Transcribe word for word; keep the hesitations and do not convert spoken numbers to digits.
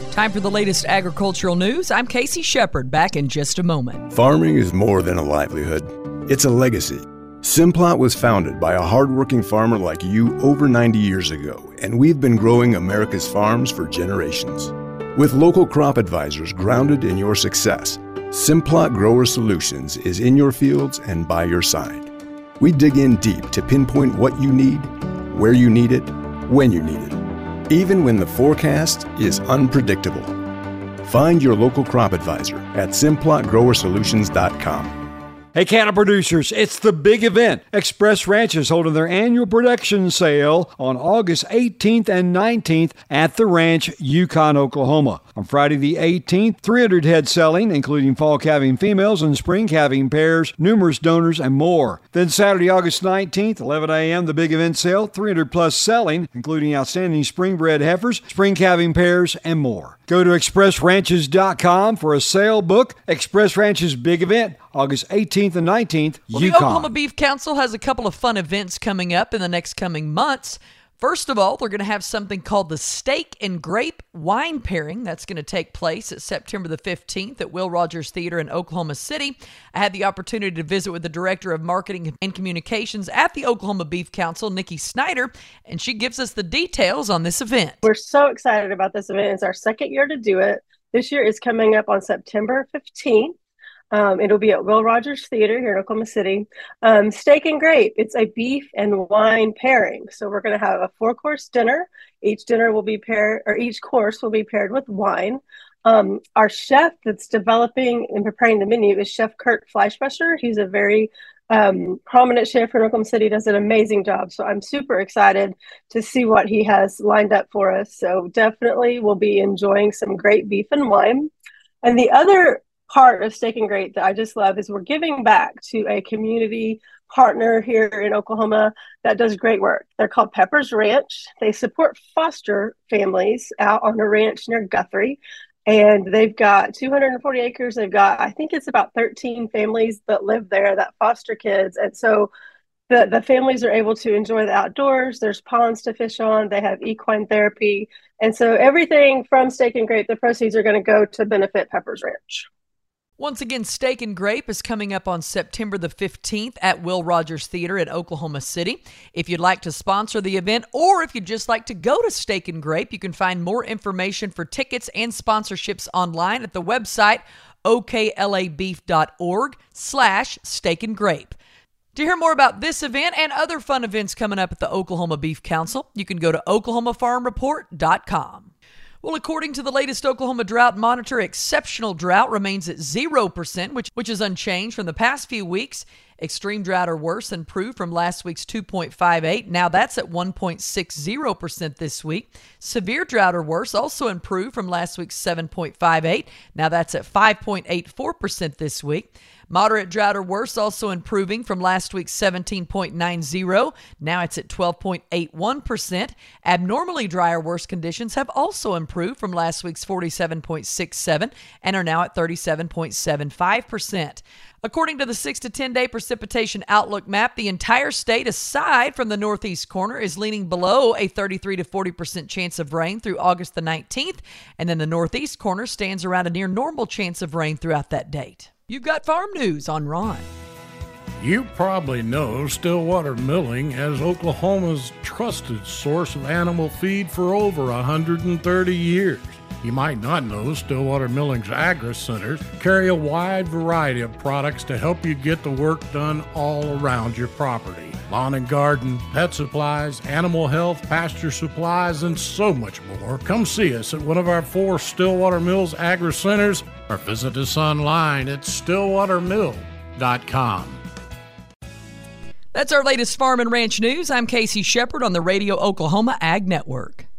Time for the latest agricultural news. I'm Casey Shepard, back in just a moment. Farming is more than a livelihood. It's a legacy. Simplot was founded by a hardworking farmer like you over ninety years ago, and we've been growing America's farms for generations. With local crop advisors grounded in your success, Simplot Grower Solutions is in your fields and by your side. We dig in deep to pinpoint what you need, where you need it, when you need it, even when the forecast is unpredictable. Find your local crop advisor at simplot grower solutions dot com. Hey, cattle producers, it's the big event. Express Ranch is holding their annual production sale on August eighteenth and nineteenth at the ranch, Yukon, Oklahoma. On Friday the eighteenth, three hundred head selling, including fall calving females and spring calving pairs, numerous donors, and more. Then Saturday, August nineteenth, eleven a.m., the big event sale, three hundred plus selling, including outstanding spring bred heifers, spring calving pairs, and more. Go to express ranches dot com for a sale book. Express Ranch's big event, August eighteenth and nineteenth, well, Yukon. The Oklahoma Beef Council has a couple of fun events coming up in the next coming months. First of all, they're going to have something called the Steak and Grape Wine Pairing. That's going to take place at September the fifteenth at Will Rogers Theater in Oklahoma City. I had the opportunity to visit with the Director of Marketing and Communications at the Oklahoma Beef Council, Nikki Snyder, and she gives us the details on this event. We're so excited about this event. It's our second year to do it. This year is coming up on September fifteenth. Um, it'll be at Will Rogers Theater here in Oklahoma City. Um, Steak and Grape, it's a beef and wine pairing. So we're going to have a four-course dinner. Each dinner will be paired, or each course will be paired with wine. Um, our chef that's developing and preparing the menu is Chef Kurt Fleischbuscher. He's a very um, prominent chef in Oklahoma City, does an amazing job. So I'm super excited to see what he has lined up for us. So definitely we'll be enjoying some great beef and wine. And the other part of Steak and Grape that I just love is we're giving back to a community partner here in Oklahoma that does great work. They're called Pepper's Ranch. They support foster families out on a ranch near Guthrie, and they've got two hundred forty acres. They've got, I think it's about thirteen families that live there that foster kids. And so the, the families are able to enjoy the outdoors. There's ponds to fish on. They have equine therapy. And so everything from Steak and Grape, the proceeds are going to go to benefit Pepper's Ranch. Once again, Steak and Grape is coming up on September the fifteenth at Will Rogers Theater in Oklahoma City. If you'd like to sponsor the event, or if you'd just like to go to Steak and Grape, you can find more information for tickets and sponsorships online at the website oklabeef.org slash steak and grape. To hear more about this event and other fun events coming up at the Oklahoma Beef Council, you can go to oklahoma farm report dot com. Well, according to the latest Oklahoma Drought Monitor, exceptional drought remains at zero percent, which, which is unchanged from the past few weeks. Extreme drought or worse improved from last week's two point five eight. Now that's at one point six zero percent this week. Severe drought or worse also improved from last week's seven point five eight. Now that's at five point eight four percent this week. Moderate drought or worse also improving from last week's seventeen point nine zero. Now it's at twelve point eight one percent. Abnormally dry or worse conditions have also improved from last week's forty-seven point six seven and are now at thirty-seven point seven five percent. According to the six to ten day precipitation outlook map, the entire state, aside from the northeast corner, is leaning below a thirty-three to forty percent chance of rain through August the nineteenth, and then the northeast corner stands around a near normal chance of rain throughout that date. You've got farm news on Ron. You probably know Stillwater Milling as Oklahoma's trusted source of animal feed for over one hundred thirty years. You might not know Stillwater Milling's Agri Centers carry a wide variety of products to help you get the work done all around your property. Lawn and garden, pet supplies, animal health, pasture supplies, and so much more. Come see us at one of our four Stillwater Mills Agri Centers or visit us online at stillwater mill dot com. That's our latest farm and ranch news. I'm Casey Shepard on the Radio Oklahoma Ag Network.